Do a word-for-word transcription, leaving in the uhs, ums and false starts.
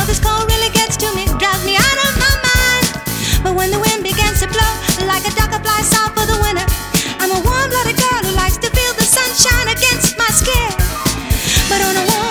This cold really gets to me, drives me out of my mind. But when the wind begins to blow, like a duck I fly south for the winter. I'm a warm-blooded girl who likes to feel the sunshine against my skin. But on a warm